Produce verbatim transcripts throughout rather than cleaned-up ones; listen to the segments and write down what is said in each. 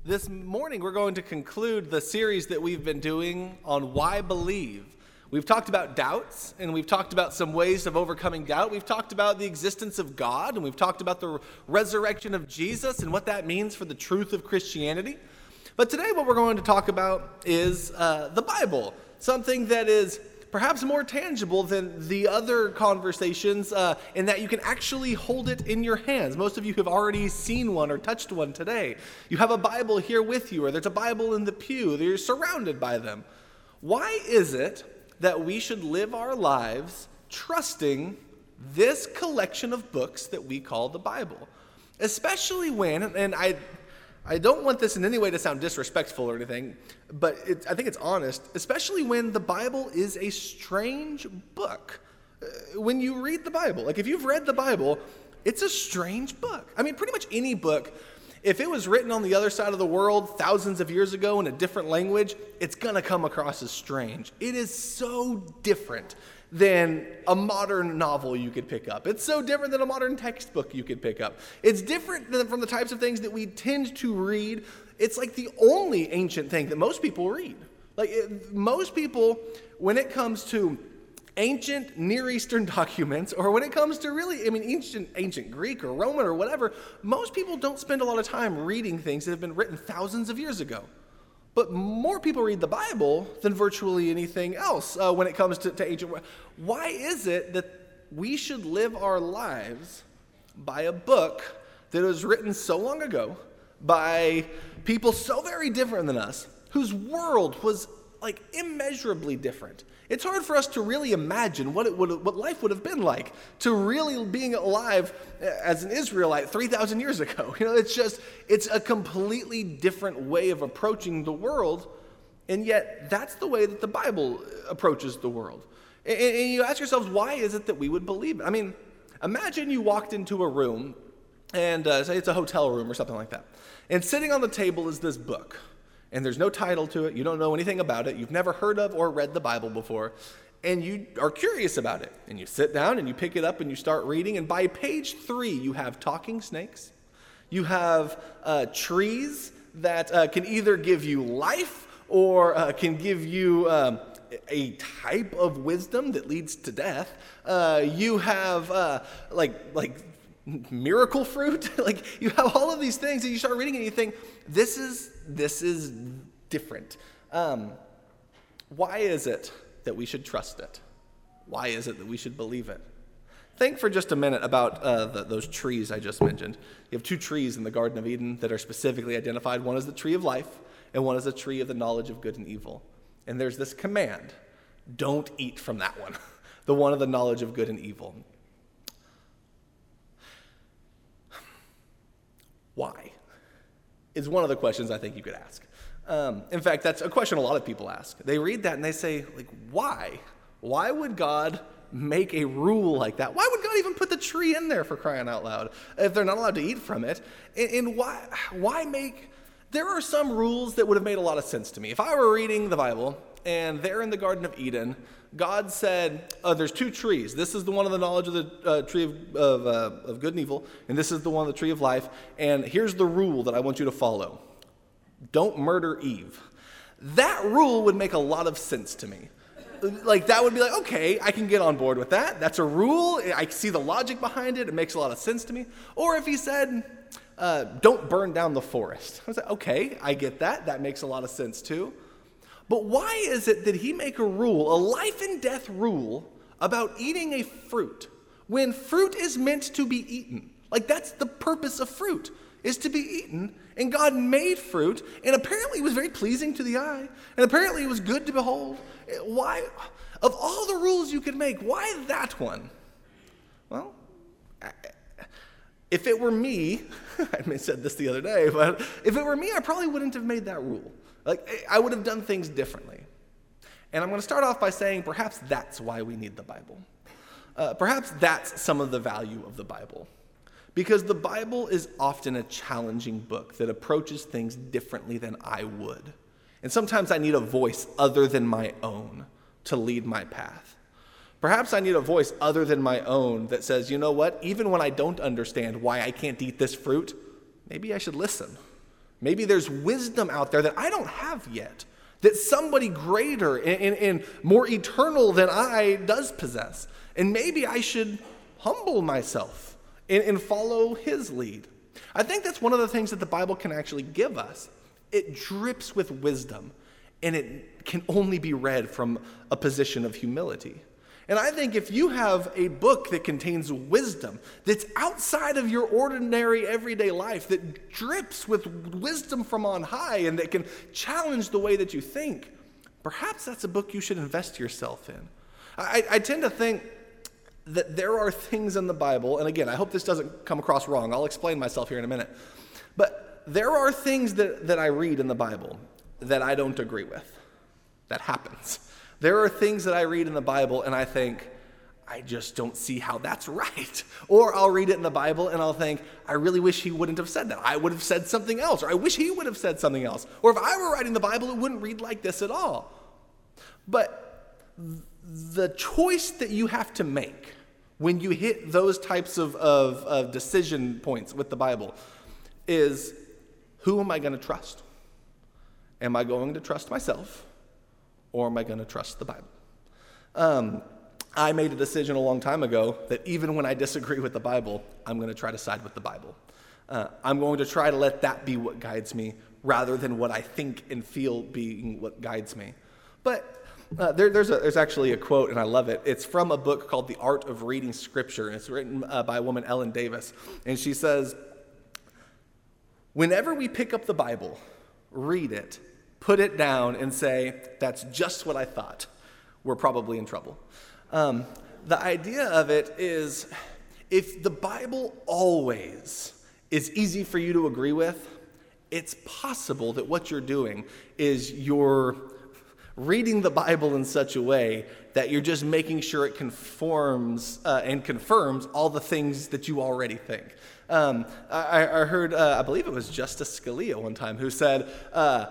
This morning, we're going to conclude the series that we've been doing on why believe. We've talked about doubts, and we've talked about some ways of overcoming doubt. We've talked about the existence of God, and we've talked about the resurrection of Jesus and what that means for the truth of Christianity. But today, what we're going to talk about is uh, the Bible, something that is perhaps more tangible than the other conversations uh, in that you can actually hold it in your hands. Most of you have already seen one or touched one today. You have a Bible here with you, or there's a Bible in the pew. You're surrounded by them. Why is it that we should live our lives trusting this collection of books that we call the Bible? Especially when, and I I don't want this in any way to sound disrespectful or anything, but it, I think it's honest, especially when the Bible is a strange book. Uh, when you read the Bible, like if you've read the Bible, it's a strange book. I mean, pretty much any book, if it was written on the other side of the world thousands of years ago in a different language, it's going to come across as strange. It is so different than a modern novel you could pick up. It's so different than a modern textbook you could pick up. It's different than from the types of things that we tend to read. It's like the only ancient thing that most people read. Like it, most people, when it comes to ancient Near Eastern documents, or when it comes to really, I mean, ancient, ancient Greek or Roman or whatever, most people don't spend a lot of time reading things that have been written thousands of years ago. But more people read the Bible than virtually anything else uh, when it comes to, to ancient. Why is it that we should live our lives by a book that was written so long ago by people so very different than us, whose world was like immeasurably different? It's hard for us to really imagine what it would, what life would have been like to really being alive as an Israelite three thousand years ago. You know, it's just, it's a completely different way of approaching the world, and yet that's the way that the Bible approaches the world. And, and you ask yourselves, why is it that we would believe it? I mean, imagine you walked into a room, and uh, say it's a hotel room or something like that, and sitting on the table is this book. And there's no title to it, you don't know anything about it, you've never heard of or read the Bible before, and you are curious about it. And you sit down and you pick it up and you start reading, and by page three, you have talking snakes, you have uh, trees that uh, can either give you life or uh, can give you um, a type of wisdom that leads to death. Uh, you have uh, like like miracle fruit. Like you have all of these things, and you start reading and you think, this is this is different. Um, why is it that we should trust it? Why is it that we should believe it? Think for just a minute about uh, the, those trees I just mentioned. You have two trees in the Garden of Eden that are specifically identified. One is the tree of life, and one is the tree of the knowledge of good and evil. And there's this command: don't eat from that one, the one of the knowledge of good and evil. Why? Is one of the questions I think you could ask. Um, in fact, that's a question a lot of people ask. They read that and they say, like, why? Why would God make a rule like that? Why would God even put the tree in there, for crying out loud, if they're not allowed to eat from it? And, and why, why make, there are some rules that would have made a lot of sense to me. If I were reading the Bible and there in the Garden of Eden, God said, oh, there's two trees. This is the one of the knowledge of the uh, tree of, of, uh, of good and evil, and this is the one of the tree of life, and here's the rule that I want you to follow. Don't murder Eve. That rule would make a lot of sense to me. Like, that would be like, okay, I can get on board with that. That's a rule. I see the logic behind it. It makes a lot of sense to me. Or if he said, uh, don't burn down the forest. I was like, okay, I get that. That makes a lot of sense too. But why is it that he make a rule, a life and death rule, about eating a fruit when fruit is meant to be eaten? Like, that's the purpose of fruit, is to be eaten. And God made fruit, and apparently it was very pleasing to the eye, and apparently it was good to behold. Why, of all the rules you could make, why that one? Well, if it were me, I said this the other day, but if it were me, I probably wouldn't have made that rule. Like, I would have done things differently. And I'm going to start off by saying perhaps that's why we need the Bible. Uh, perhaps that's some of the value of the Bible. Because the Bible is often a challenging book that approaches things differently than I would. And sometimes I need a voice other than my own to lead my path. Perhaps I need a voice other than my own that says, you know what, even when I don't understand why I can't eat this fruit, maybe I should listen. Maybe there's wisdom out there that I don't have yet, that somebody greater and, and, and more eternal than I does possess. And maybe I should humble myself and, and follow his lead. I think that's one of the things that the Bible can actually give us. It drips with wisdom, and it can only be read from a position of humility. And I think if you have a book that contains wisdom, that's outside of your ordinary everyday life, that drips with wisdom from on high and that can challenge the way that you think, perhaps that's a book you should invest yourself in. I, I tend to think that there are things in the Bible, and again, I hope this doesn't come across wrong. I'll explain myself here in a minute. But there are things that, that I read in the Bible that I don't agree with. That happens. There are things that I read in the Bible and I think, I just don't see how that's right. Or I'll read it in the Bible and I'll think, I really wish he wouldn't have said that. I would have said something else. Or I wish he would have said something else. Or if I were writing the Bible, it wouldn't read like this at all. But the choice that you have to make when you hit those types of, of, of decision points with the Bible is, who am I going to trust? Am I going to trust myself? Or am I going to trust the Bible? Um, I made a decision a long time ago that even when I disagree with the Bible, I'm going to try to side with the Bible. Uh, I'm going to try to let that be what guides me rather than what I think and feel being what guides me. But uh, there, there's, a, there's actually a quote, and I love it. It's from a book called The Art of Reading Scripture, and it's written uh, by a woman, Ellen Davis. And she says, whenever we pick up the Bible, read it, put it down and say, that's just what I thought, we're probably in trouble. Um, the idea of it is, if the Bible always is easy for you to agree with, it's possible that what you're doing is you're reading the Bible in such a way that you're just making sure it conforms uh, and confirms all the things that you already think. Um, I, I heard, uh, I believe it was Justice Scalia one time who said, uh,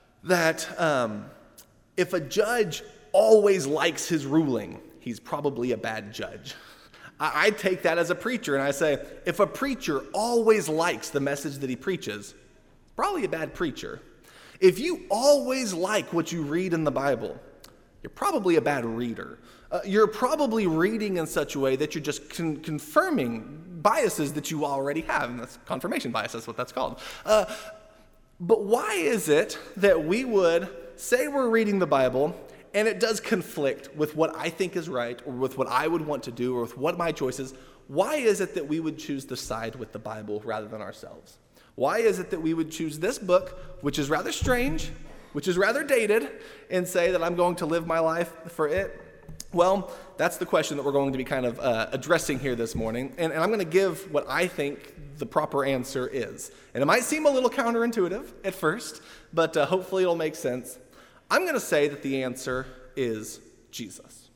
that um, if a judge always likes his ruling, he's probably a bad judge. I, I take that as a preacher and I say, if a preacher always likes the message that he preaches, probably a bad preacher. If you always like what you read in the Bible, you're probably a bad reader. Uh, you're probably reading in such a way that you're just con- confirming biases that you already have, and that's confirmation bias, that's what that's called. Uh, But why is it that we would say we're reading the Bible and it does conflict with what I think is right or with what I would want to do or with what my choice is? Why is it that we would choose to side with the Bible rather than ourselves? Why is it that we would choose this book, which is rather strange, which is rather dated, and say that I'm going to live my life for it? Well, that's the question that we're going to be kind of uh, addressing here this morning, and, and I'm going to give what I think the proper answer is. And it might seem a little counterintuitive at first, but uh, hopefully it'll make sense. I'm going to say that the answer is Jesus.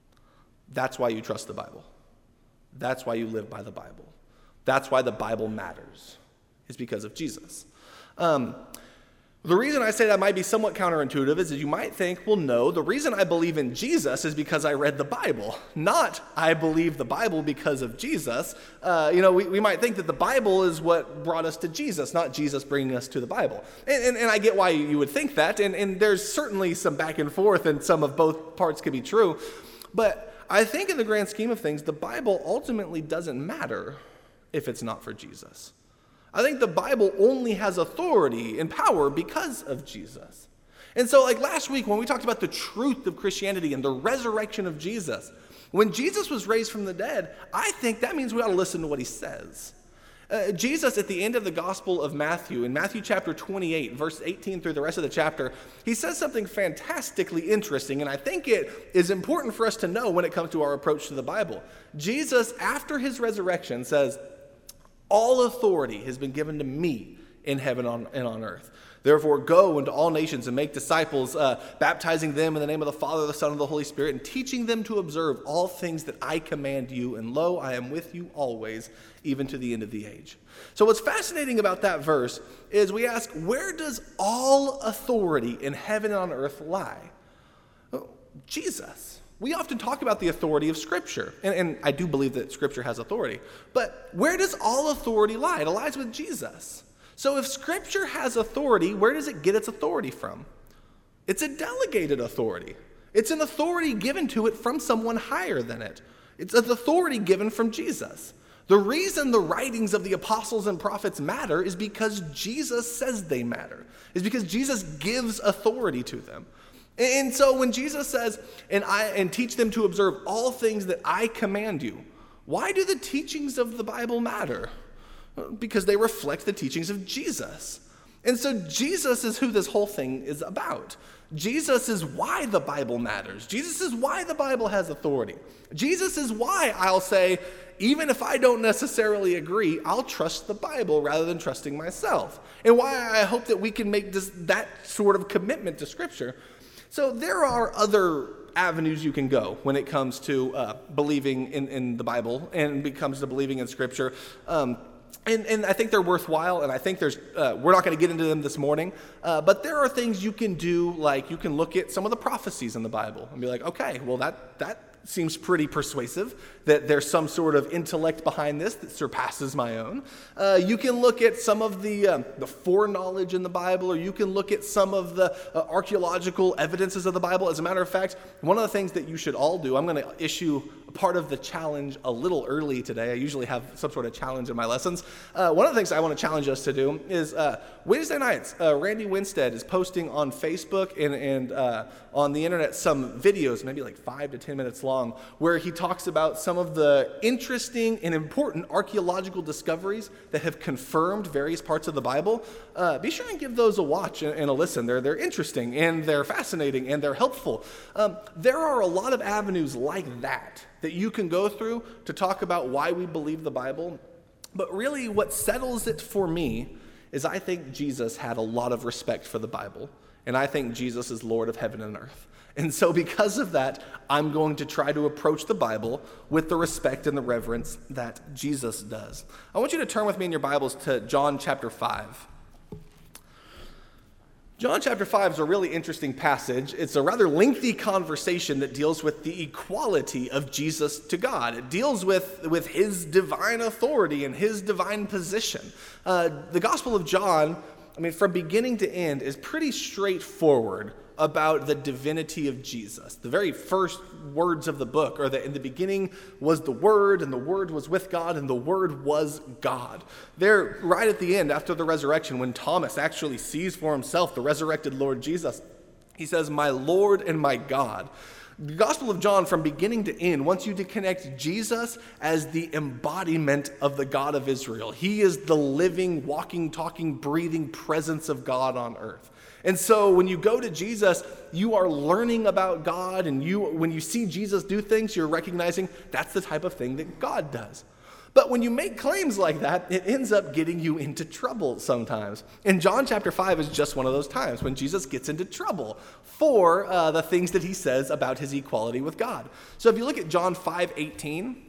That's why you trust the Bible. That's why you live by the Bible. That's why the Bible matters, is because of Jesus. Um, The reason I say that might be somewhat counterintuitive is that you might think, well, no, the reason I believe in Jesus is because I read the Bible, not I believe the Bible because of Jesus. Uh, you know, we, we might think that the Bible is what brought us to Jesus, not Jesus bringing us to the Bible. And, and, and I get why you would think that, and, and there's certainly some back and forth, and some of both parts could be true. But I think in the grand scheme of things, the Bible ultimately doesn't matter if it's not for Jesus. I think the Bible only has authority and power because of Jesus. And so like last week when we talked about the truth of Christianity and the resurrection of Jesus, when Jesus was raised from the dead, I think that means we ought to listen to what he says. Uh, Jesus at the end of the Gospel of Matthew, in Matthew chapter twenty-eight, verse eighteen through the rest of the chapter, he says something fantastically interesting, and I think it is important for us to know when it comes to our approach to the Bible. Jesus, after his resurrection, says, all authority has been given to me in heaven and on earth. Therefore, go into all nations and make disciples, uh, baptizing them in the name of the Father, the Son, and the Holy Spirit, and teaching them to observe all things that I command you. And lo, I am with you always, even to the end of the age. So what's fascinating about that verse is we ask, where does all authority in heaven and on earth lie? Oh, Jesus. We often talk about the authority of Scripture, and, and I do believe that Scripture has authority. But where does all authority lie? It lies with Jesus. So if Scripture has authority, where does it get its authority from? It's a delegated authority. It's an authority given to it from someone higher than it. It's an authority given from Jesus. The reason the writings of the apostles and prophets matter is because Jesus says they matter. Is because Jesus gives authority to them. And so when Jesus says, and I and teach them to observe all things that I command you, why do the teachings of the Bible matter? Because they reflect the teachings of Jesus. And so Jesus is who this whole thing is about. Jesus is why the Bible matters. Jesus is why the Bible has authority. Jesus is why I'll say, even if I don't necessarily agree, I'll trust the Bible rather than trusting myself. And why I hope that we can make this, that sort of commitment to Scripture. So there are other avenues you can go when it comes to uh, believing in, in the Bible and it comes to believing in Scripture. Um, And, and I think they're worthwhile, and I think there's, uh, we're not going to get into them this morning, uh, but there are things you can do, like you can look at some of the prophecies in the Bible and be like, okay, well, that that seems pretty persuasive, that there's some sort of intellect behind this that surpasses my own. Uh, you can look at some of the, um, the foreknowledge in the Bible, or you can look at some of the uh, archaeological evidences of the Bible. As a matter of fact, one of the things that you should all do, I'm going to issue part of the challenge a little early today. I usually have some sort of challenge in my lessons. Uh, one of the things I want to challenge us to do is uh, Wednesday nights, uh, Randy Winstead is posting on Facebook and, and uh, on the internet some videos, maybe like five to ten minutes long, where he talks about some of the interesting and important archaeological discoveries that have confirmed various parts of the Bible. Uh, be sure and give those a watch and, and a listen. They're, they're interesting and they're fascinating and they're helpful. Um, there are a lot of avenues like that that you can go through to talk about why we believe the Bible. But really what settles it for me is I think Jesus had a lot of respect for the Bible. And I think Jesus is Lord of heaven and earth. And so because of that, I'm going to try to approach the Bible with the respect and the reverence that Jesus does. I want you to turn with me in your Bibles to John chapter five. John chapter five is a really interesting passage. It's a rather lengthy conversation that deals with the equality of Jesus to God. It deals with, with his divine authority and his divine position. Uh, the Gospel of John, I mean, from beginning to end, is pretty straightforward about the divinity of Jesus. The very first words of the book are that in the beginning was the Word, and the Word was with God, and the Word was God. There, right at the end, after the resurrection, when Thomas actually sees for himself the resurrected Lord Jesus, he says, "My Lord and my God." The Gospel of John, from beginning to end, wants you to connect Jesus as the embodiment of the God of Israel. He is the living, walking, talking, breathing presence of God on earth. And so when you go to Jesus, you are learning about God, and you, when you see Jesus do things, you're recognizing that's the type of thing that God does. But when you make claims like that, it ends up getting you into trouble sometimes. And John chapter five is just one of those times when Jesus gets into trouble for uh, the things that he says about his equality with God. So if you look at John five eighteen,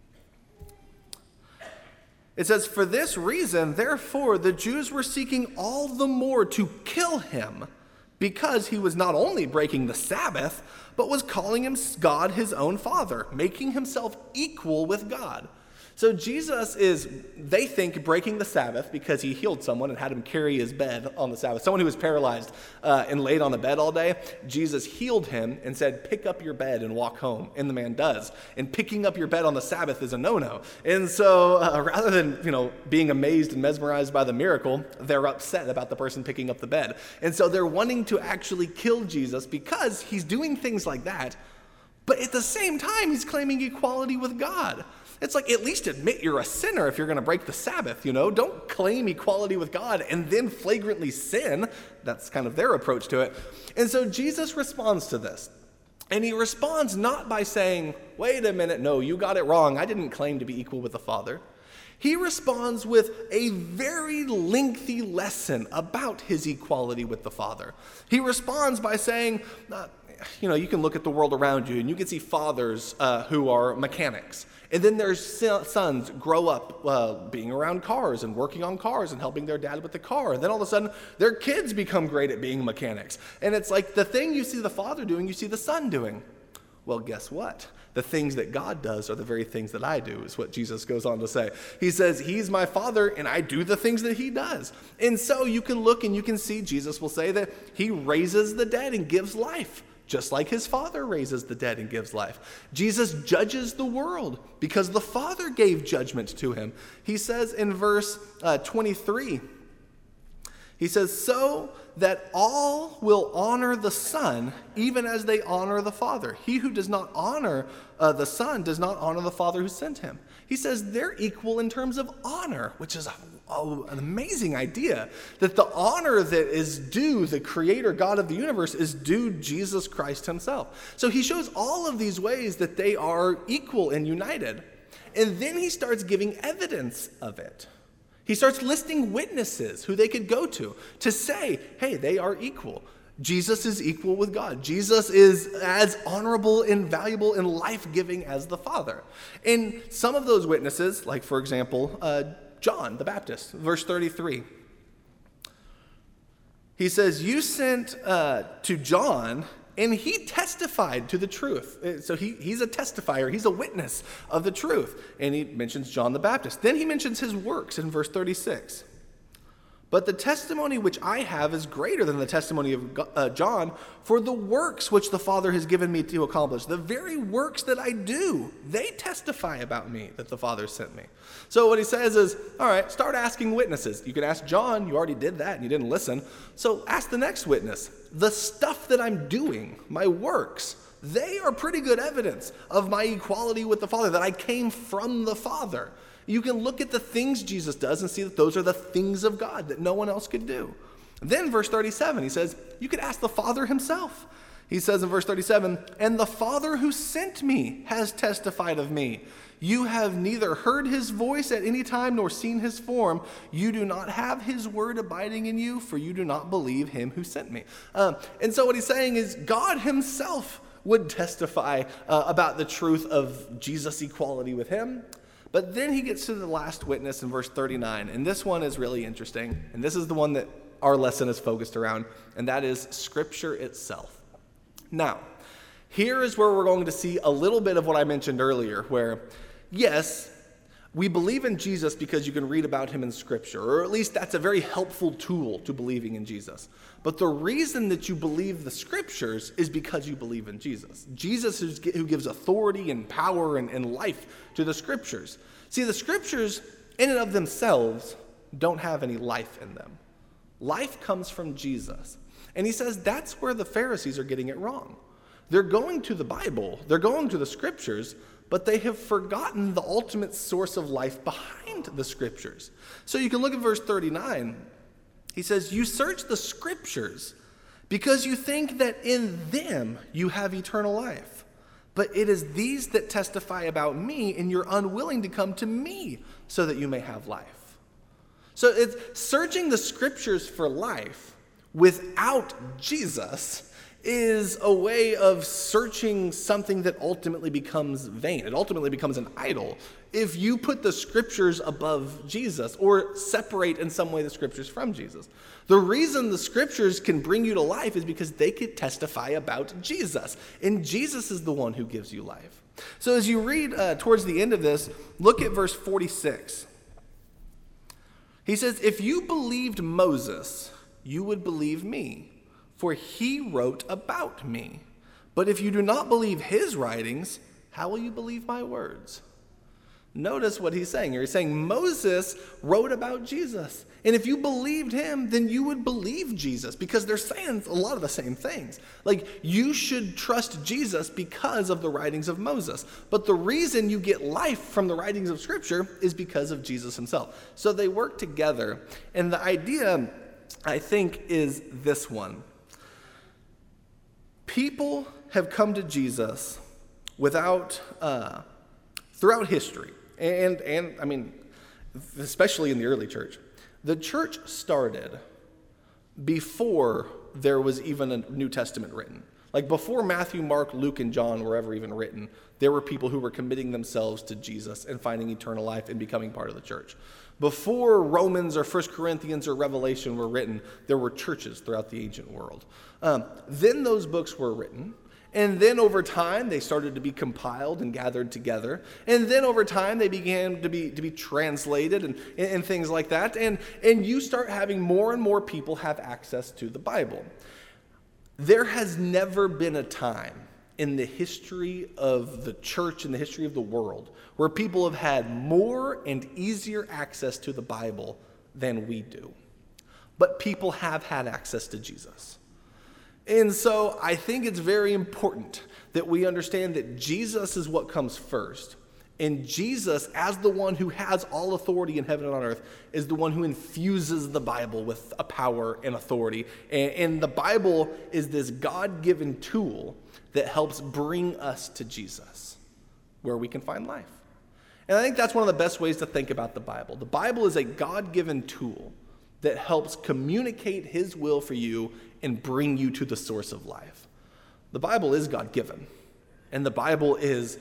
it says, "For this reason, therefore, the Jews were seeking all the more to kill him, because he was not only breaking the Sabbath, but was calling him God his own Father, making himself equal with God." So Jesus is, they think, breaking the Sabbath because he healed someone and had him carry his bed on the Sabbath. Someone who was paralyzed uh, and laid on the bed all day, Jesus healed him and said, "Pick up your bed and walk home." And the man does. And picking up your bed on the Sabbath is a no-no. And so uh, rather than, you know, being amazed and mesmerized by the miracle, they're upset about the person picking up the bed. And so they're wanting to actually kill Jesus because he's doing things like that, but at the same time, he's claiming equality with God. It's like, at least admit you're a sinner if you're going to break the Sabbath, you know? Don't claim equality with God and then flagrantly sin. That's kind of their approach to it. And so Jesus responds to this. And he responds not by saying, "Wait a minute, no, you got it wrong. I didn't claim to be equal with the Father." He responds with a very lengthy lesson about his equality with the Father. He responds by saying, uh, you know, you can look at the world around you and you can see fathers uh, who are mechanics. And then their sons grow up uh, being around cars and working on cars and helping their dad with the car. And then all of a sudden, their kids become great at being mechanics. And it's like the thing you see the father doing, you see the son doing. Well, guess what? The things that God does are the very things that I do, is what Jesus goes on to say. He says, he's my Father, and I do the things that he does. And so you can look and you can see Jesus will say that he raises the dead and gives life, just like his Father raises the dead and gives life. Jesus judges the world because the Father gave judgment to him. He says in verse uh, twenty-three, he says, so that all will honor the Son, even as they honor the Father. He who does not honor uh, the Son does not honor the Father who sent him. He says they're equal in terms of honor, which is a, a, an amazing idea, that the honor that is due the Creator God of the universe is due Jesus Christ himself. So he shows all of these ways that they are equal and united. And then he starts giving evidence of it. He starts listing witnesses who they could go to to say, hey, they are equal. Jesus is equal with God. Jesus is as honorable and valuable and life-giving as the Father. And some of those witnesses, like for example, uh, John the Baptist, verse thirty-three. He says, you sent uh, to John, and he testified to the truth. So he, he's a testifier. He's a witness of the truth. And he mentions John the Baptist. Then he mentions his works in verse thirty-six. But the testimony which I have is greater than the testimony of uh, John, for the works which the Father has given me to accomplish, the very works that I do, they testify about me that the Father sent me. So what he says is, all right, start asking witnesses. You can ask John. You already did that and you didn't listen. So ask the next witness. The stuff that I'm doing, my works, they are pretty good evidence of my equality with the Father, that I came from the Father. You can look at the things Jesus does and see that those are the things of God that no one else could do. Then verse thirty-seven, he says, you could ask the Father himself. He says in verse thirty-seven, and the Father who sent me has testified of me. You have neither heard his voice at any time nor seen his form. You do not have his word abiding in you, for you do not believe him who sent me. Um, and so what he's saying is God himself would testify uh, about the truth of Jesus' equality with him. But then he gets to the last witness in verse thirty-nine, and this one is really interesting, and this is the one that our lesson is focused around, and that is Scripture itself. Now, here is where we're going to see a little bit of what I mentioned earlier, where, yes, we believe in Jesus because you can read about him in Scripture, or at least that's a very helpful tool to believing in Jesus. But the reason that you believe the Scriptures is because you believe in Jesus. Jesus is who gives authority and power and, and life to the Scriptures. See, the Scriptures in and of themselves don't have any life in them. Life comes from Jesus. And he says that's where the Pharisees are getting it wrong. They're going to the Bible, they're going to the Scriptures, but they have forgotten the ultimate source of life behind the Scriptures. So you can look at verse thirty-nine. He says, you search the Scriptures because you think that in them you have eternal life. But it is these that testify about me, and you're unwilling to come to me so that you may have life. So it's searching the Scriptures for life without Jesus is a way of searching something that ultimately becomes vain. It ultimately becomes an idol if you put the Scriptures above Jesus or separate in some way the Scriptures from Jesus. The reason the Scriptures can bring you to life is because they could testify about Jesus, and Jesus is the one who gives you life. So as you read uh, towards the end of this, look at verse forty-six. He says, if you believed Moses, you would believe me, for he wrote about me. But if you do not believe his writings, how will you believe my words? Notice what he's saying here. He's saying Moses wrote about Jesus. And if you believed him, then you would believe Jesus, because they're saying a lot of the same things. Like, you should trust Jesus because of the writings of Moses. But the reason you get life from the writings of Scripture is because of Jesus himself. So they work together. And the idea, I think, is this one. People have come to Jesus without, uh, throughout history, and, and I mean, especially in the early church. The church started before there was even a New Testament written. Like before Matthew, Mark, Luke, and John were ever even written, there were people who were committing themselves to Jesus and finding eternal life and becoming part of the church. Before Romans or First Corinthians or Revelation were written, there were churches throughout the ancient world. Um, then those books were written, And then over time, they started to be compiled and gathered together. And then over time, they began to be to be translated and, and things like that. And, and you start having more and more people have access to the Bible. There has never been a time in the history of the church, in the history of the world, where people have had more and easier access to the Bible than we do. But people have had access to Jesus. And so I think it's very important that we understand that Jesus is what comes first. And Jesus, as the one who has all authority in heaven and on earth, is the one who infuses the Bible with a power and authority. And, and the Bible is this God-given tool that helps bring us to Jesus, where we can find life. And I think that's one of the best ways to think about the Bible. The Bible is a God-given tool that helps communicate his will for you and bring you to the source of life. The Bible is God-given, and the Bible is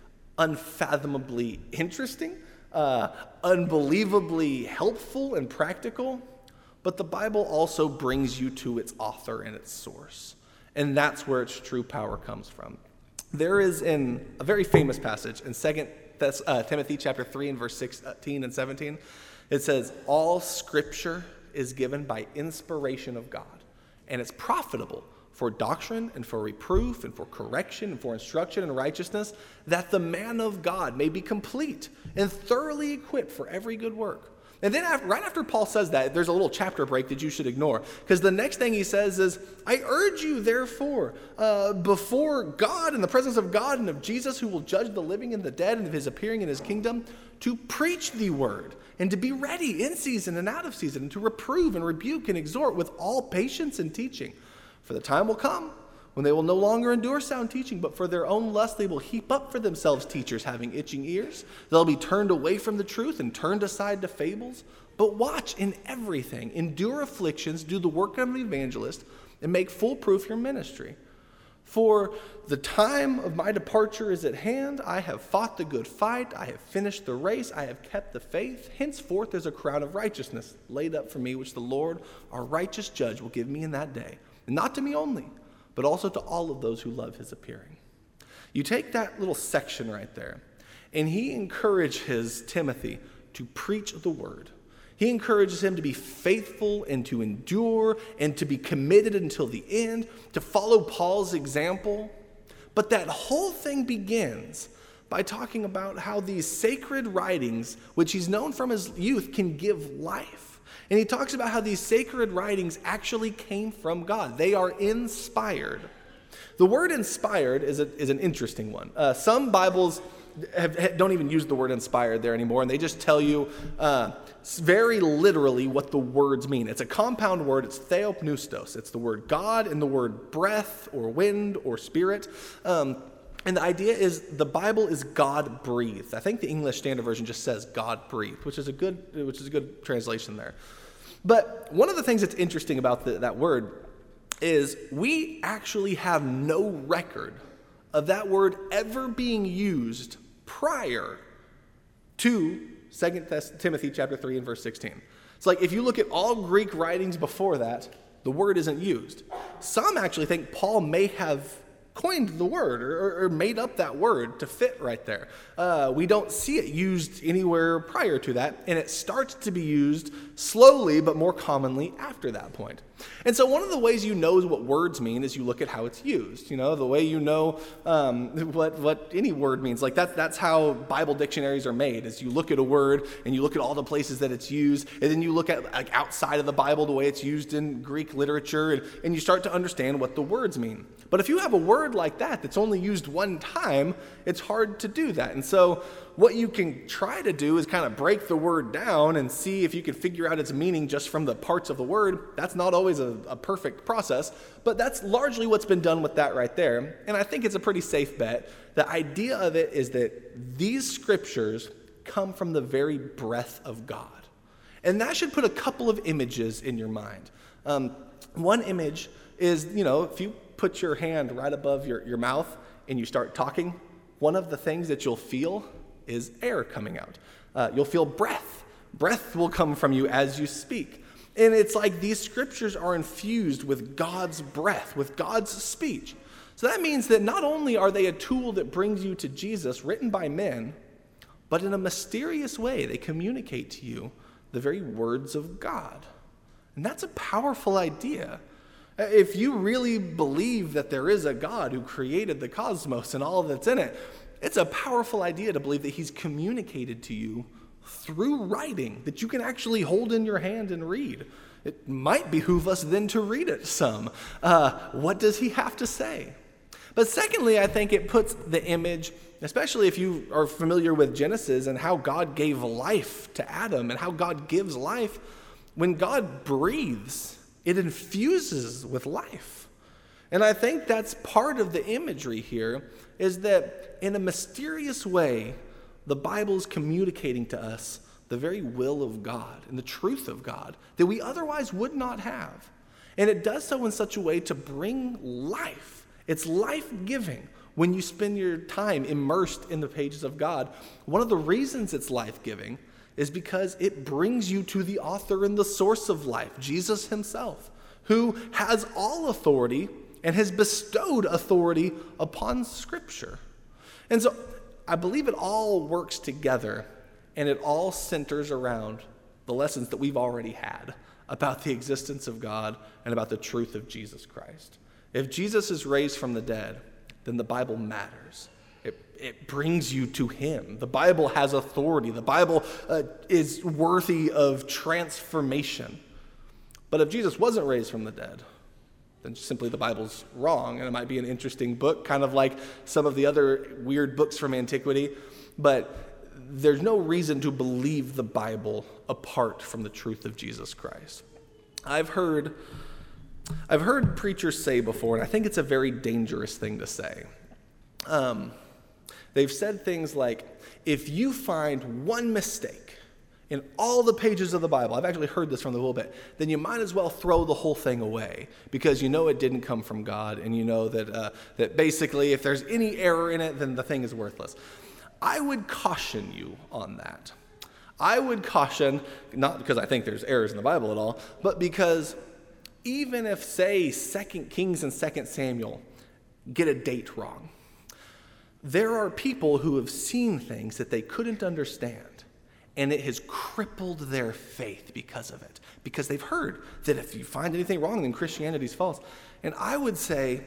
unfathomably interesting, uh, unbelievably helpful and practical, but the Bible also brings you to its author and its source, and that's where its true power comes from. There is in a very famous passage in Second uh, Timothy chapter three and verse sixteen and seventeen, it says, "All Scripture is given by inspiration of God, and it's profitable for doctrine and for reproof and for correction and for instruction in righteousness, that the man of God may be complete and thoroughly equipped for every good work." And then after, right after Paul says that, there's a little chapter break that you should ignore, because the next thing he says is, "I urge you, therefore, uh, before God, in the presence of God and of Jesus, who will judge the living and the dead, and of his appearing in his kingdom, to preach the word, and to be ready in season and out of season, and to reprove and rebuke and exhort with all patience and teaching. For the time will come when they will no longer endure sound teaching, but for their own lust they will heap up for themselves teachers having itching ears. They'll be turned away from the truth and turned aside to fables. But watch in everything, endure afflictions, do the work of an evangelist, and make full proof your ministry. For the time of my departure is at hand. I have fought the good fight. I have finished the race. I have kept the faith. Henceforth there's a crown of righteousness laid up for me, which the Lord, our righteous judge, will give me in that day. And not to me only, but also to all of those who love his appearing." You take that little section right there, and he encourages Timothy to preach the word. He encourages him to be faithful and to endure and to be committed until the end, to follow Paul's example. But that whole thing begins by talking about how these sacred writings, which he's known from his youth, can give life. And he talks about how these sacred writings actually came from God. They are inspired. The word inspired is, a, is an interesting one. Uh, some Bibles have, don't even use the word inspired there anymore, and they just tell you uh, very literally what the words mean. It's a compound word. It's theopneustos. It's the word God and the word breath or wind or spirit. Um, and the idea is the Bible is God-breathed. I think the English Standard Version just says God-breathed, which is a good, which is a good translation there. But one of the things that's interesting about the, that word is we actually have no record of that word ever being used prior to Second Timothy chapter three and verse sixteen. It's like if you look at all Greek writings before that, the word isn't used. Some actually think Paul may have coined the word or, or made up that word to fit right there. Uh, we don't see it used anywhere prior to that, and it starts to be used slowly but more commonly after that point. And so one of the ways you know what words mean is you look at how it's used. You know, the way you know um, what what any word means. Like that, that's how Bible dictionaries are made, is you look at a word and you look at all the places that it's used, and then you look at like outside of the Bible, the way it's used in Greek literature, and, and you start to understand what the words mean. But if you have a word like that that's only used one time, it's hard to do that. And so what you can try to do is kind of break the word down and see if you can figure out its meaning just from the parts of the word. That's not always a, a perfect process, but that's largely what's been done with that right there. And I think it's a pretty safe bet. The idea of it is that these scriptures come from the very breath of God. And that should put a couple of images in your mind. Um, one image is, you know, if you put your hand right above your, your mouth and you start talking, one of the things that you'll feel is air coming out. Uh, you'll feel breath. Breath will come from you as you speak. And it's like these scriptures are infused with God's breath, with God's speech. So that means that not only are they a tool that brings you to Jesus, written by men, but in a mysterious way, they communicate to you the very words of God. And that's a powerful idea. If you really believe that there is a God who created the cosmos and all that's in it, it's a powerful idea to believe that he's communicated to you through writing that you can actually hold in your hand and read. It might behoove us then to read it some. Uh, what does he have to say? But secondly, I think it puts the image, especially if you are familiar with Genesis and how God gave life to Adam and how God gives life. When God breathes, it infuses with life. And I think that's part of the imagery here, is that in a mysterious way, the Bible is communicating to us the very will of God and the truth of God that we otherwise would not have. And it does so in such a way to bring life. It's life-giving when you spend your time immersed in the pages of God. One of the reasons it's life-giving is because it brings you to the author and the source of life, Jesus himself, who has all authority and has bestowed authority upon Scripture. And so I believe it all works together, and it all centers around the lessons that we've already had about the existence of God and about the truth of Jesus Christ. If Jesus is raised from the dead, then the Bible matters. It, it brings you to him. The Bible has authority. The Bible uh, is worthy of transformation. But if Jesus wasn't raised from the dead, then simply the Bible's wrong, and it might be an interesting book, kind of like some of the other weird books from antiquity, but there's no reason to believe the Bible apart from the truth of Jesus Christ. I've heard I've heard preachers say before, and I think it's a very dangerous thing to say. Um, they've said things like, if you find one mistake in all the pages of the Bible, I've actually heard this from the pulpit, then you might as well throw the whole thing away because you know it didn't come from God, and you know that uh, that basically if there's any error in it, then the thing is worthless. I would caution you on that. I would caution, not because I think there's errors in the Bible at all, but because even if, say, Second Kings and Second Samuel get a date wrong, there are people who have seen things that they couldn't understand, and it has crippled their faith because of it, because they've heard that if you find anything wrong, then Christianity's false. And I would say,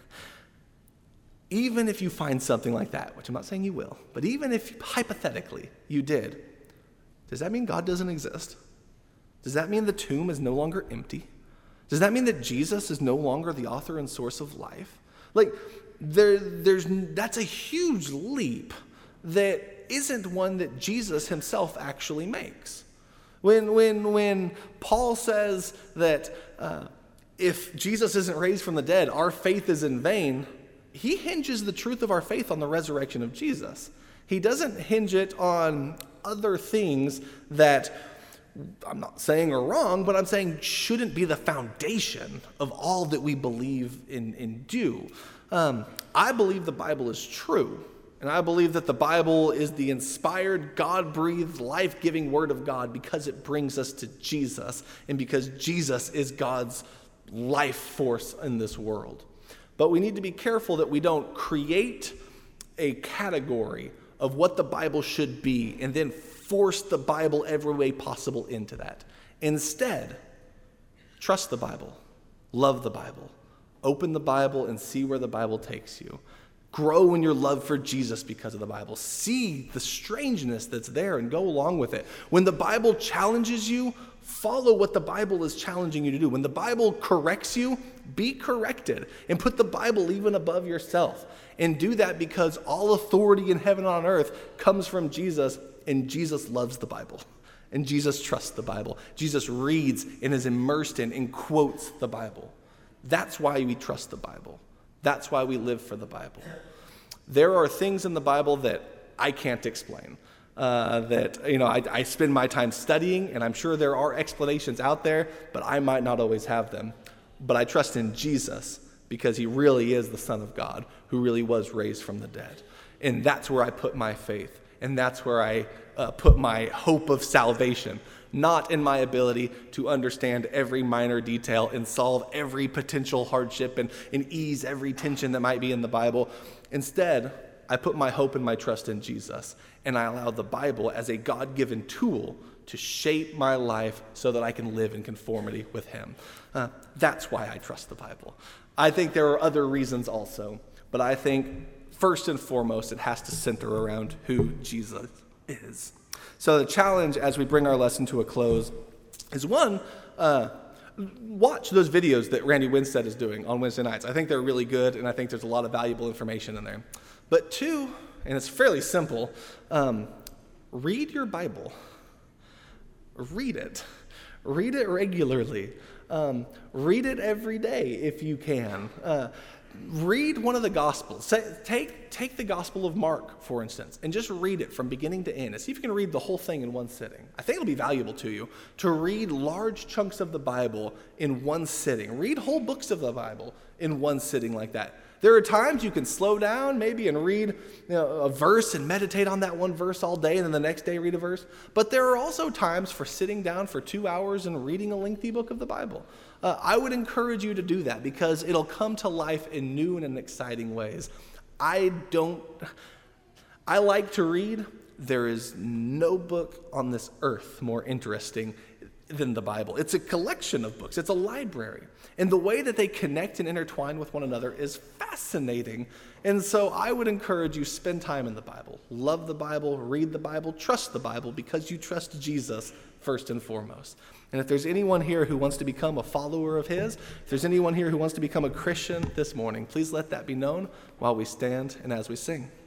even if you find something like that, which I'm not saying you will, but even if hypothetically you did, does that mean God doesn't exist? Does that mean the tomb is no longer empty? Does that mean that Jesus is no longer the author and source of life? Like, there, there's that's a huge leap that isn't one that Jesus himself actually makes. When, when, when Paul says that uh, if Jesus isn't raised from the dead, our faith is in vain, he hinges the truth of our faith on the resurrection of Jesus. He doesn't hinge it on other things that I'm not saying are wrong, but I'm saying shouldn't be the foundation of all that we believe in and do. Um, I believe the Bible is true, and I believe that the Bible is the inspired, God-breathed, life-giving Word of God because it brings us to Jesus, and because Jesus is God's life force in this world. But we need to be careful that we don't create a category of what the Bible should be and then force the Bible every way possible into that. Instead, trust the Bible, love the Bible, open the Bible and see where the Bible takes you. Grow in your love for Jesus because of the Bible. See the strangeness that's there and go along with it. When the Bible challenges you, follow what the Bible is challenging you to do. When the Bible corrects you, be corrected and put the Bible even above yourself. And do that because all authority in heaven and on earth comes from Jesus, and Jesus loves the Bible. And Jesus trusts the Bible. Jesus reads and is immersed in and quotes the Bible. That's why we trust the Bible. That's why we live for the Bible. There are things in the Bible that I can't explain. Uh, that, you know, I, I spend my time studying, and I'm sure there are explanations out there, but I might not always have them. But I trust in Jesus because he really is the Son of God who really was raised from the dead. And that's where I put my faith, and that's where I uh, put my hope of salvation. not in my ability to understand every minor detail and solve every potential hardship and, and ease every tension that might be in the Bible. Instead, I put my hope and my trust in Jesus, and I allow the Bible as a God-given tool to shape my life so that I can live in conformity with him. Uh, that's why I trust the Bible. I think there are other reasons also, but I think first and foremost, it has to center around who Jesus is. So the challenge as we bring our lesson to a close is one, uh, watch those videos that Randy Winstead is doing on Wednesday nights. I think they're really good, and I think there's a lot of valuable information in there. But two, and it's fairly simple, um, read your Bible. Read it. Read it regularly. Um, read it every day if you can. Uh, read one of the Gospels. Say, take, take the Gospel of Mark, for instance, and just read it from beginning to end and see if you can read the whole thing in one sitting. I think it'll be valuable to you to read large chunks of the Bible in one sitting. Read whole books of the Bible in one sitting like that. There are times you can slow down maybe and read you know, a verse and meditate on that one verse all day and then the next day read a verse. But there are also times for sitting down for two hours and reading a lengthy book of the Bible. Uh, I would encourage you to do that because it'll come to life in new and exciting ways. I don't, I like to read. There is no book on this earth more interesting than the Bible. It's a collection of books. It's a library. And the way that they connect and intertwine with one another is fascinating. And so I would encourage you, spend time in the Bible. Love the Bible, read the Bible, trust the Bible because you trust Jesus first and foremost. And if there's anyone here who wants to become a follower of his, if there's anyone here who wants to become a Christian this morning, please let that be known while we stand and as we sing.